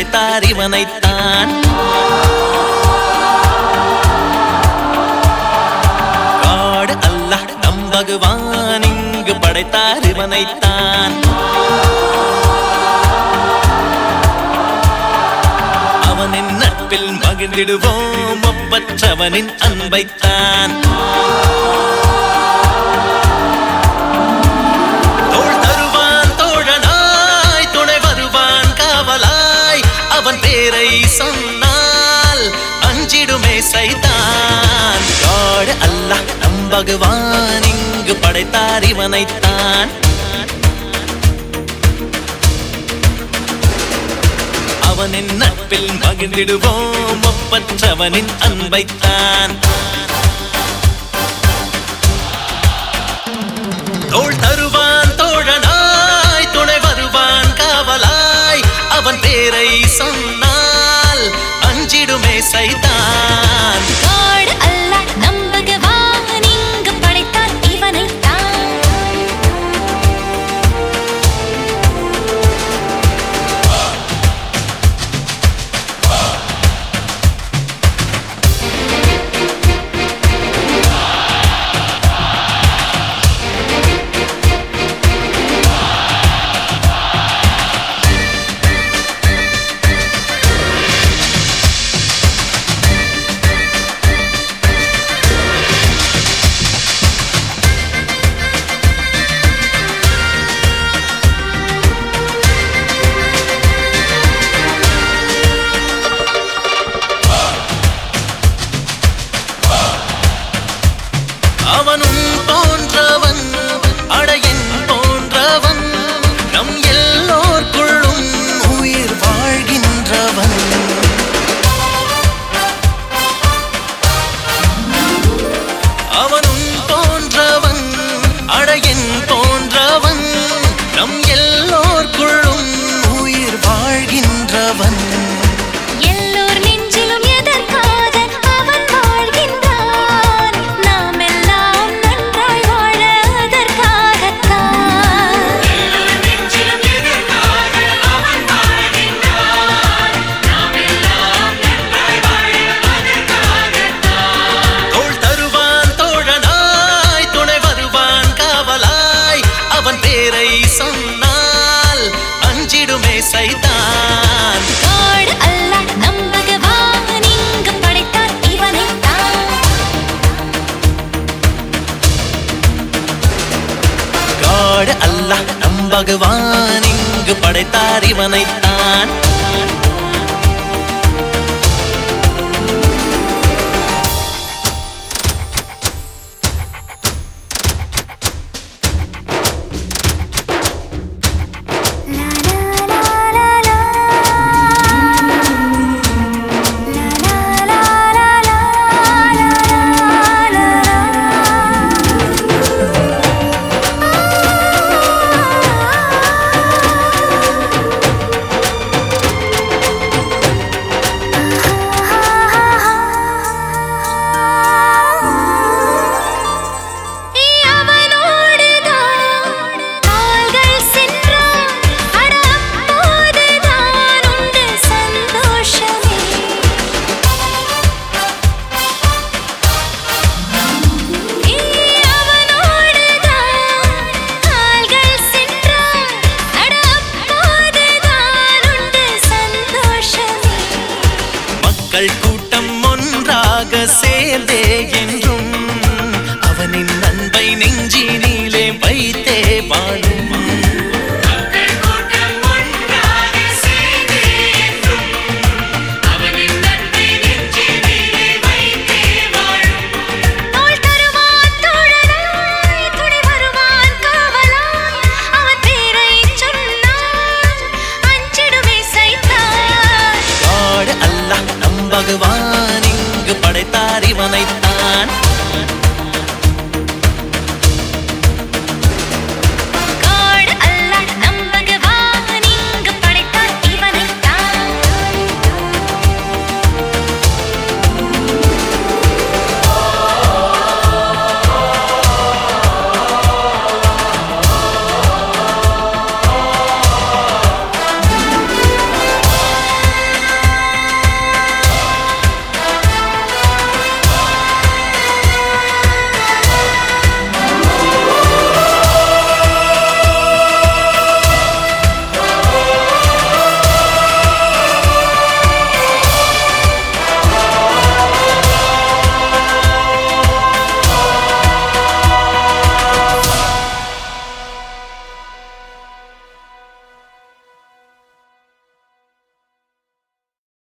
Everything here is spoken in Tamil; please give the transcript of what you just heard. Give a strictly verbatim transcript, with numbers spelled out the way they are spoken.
படைத்தார் இவனைத்தான். காடு அல்லாஹ் நம் பகவான் இங்கு படைத்தார் இவனைத்தான். அவனின் நட்பில் மகிழ்ந்திடுவோம் ஒப்பற்றவனின் அன்பைத்தான். தோள் தருவான் தோழனாய் துணை வருவான் காவலாய் அவன் பேரை சொன்னால் அஞ்சிடுமே சைத்தான். காடு அல்லாஹ் நம் பகவான் இங்கு படைத்தார் இவனைத்தான். அவனின் நட்பில் மகிழ்ந்திடுவோம் ஒப்பற்றவனின் அன்பைத்தான். தோள் தருவான் தோழனாய் துணை வருவான் காவலாய் அவன் பேரை சொன்னால் அஞ்சிடுமே சைத்தான். காடு அல்லாஹ் நம் பகவான் இங்கு படைத்தார் இவனைத்தான். அவனும் போன்றவன் அடையன் போன்றவன் நம் எல்லோர்க்குள்ளும் உயிர் வாழ்கின்றவன். அவனும் போன்றவன் அடையன் போன்றவன் நம் எல்லோர்க்குள்ளும் உயிர் வாழ்கின்றவன். எல்லோர் நெஞ்சிலும் எதற்காக அவன் வாழ்கின்றான். நாம் எல்லாம் நன்றாய் வாழ அதற்காகத்தான். எல்லோர் நெஞ்சிலும் எதற்காக அவன் வாழ்கின்றான். நாம் எல்லாம் நன்றாய் வாழ அதற்காகத்தான். தோள் தருவான் தோழனாய் துணை வருவான் காவலாய் அவன் பேரை சொன்னால் அஞ்சிடுமே சைத்தான். காடு அல்லாஹ் நம் பகவான் இங்கு படைத்தார் இவனைத்தான். காடு அல்லாஹ் நம் பகவான் இங்கு படைத்தார் இவனைத்தான். மக்கள் கூட்டம் ஒன்றாக சேர்ந்தே என்று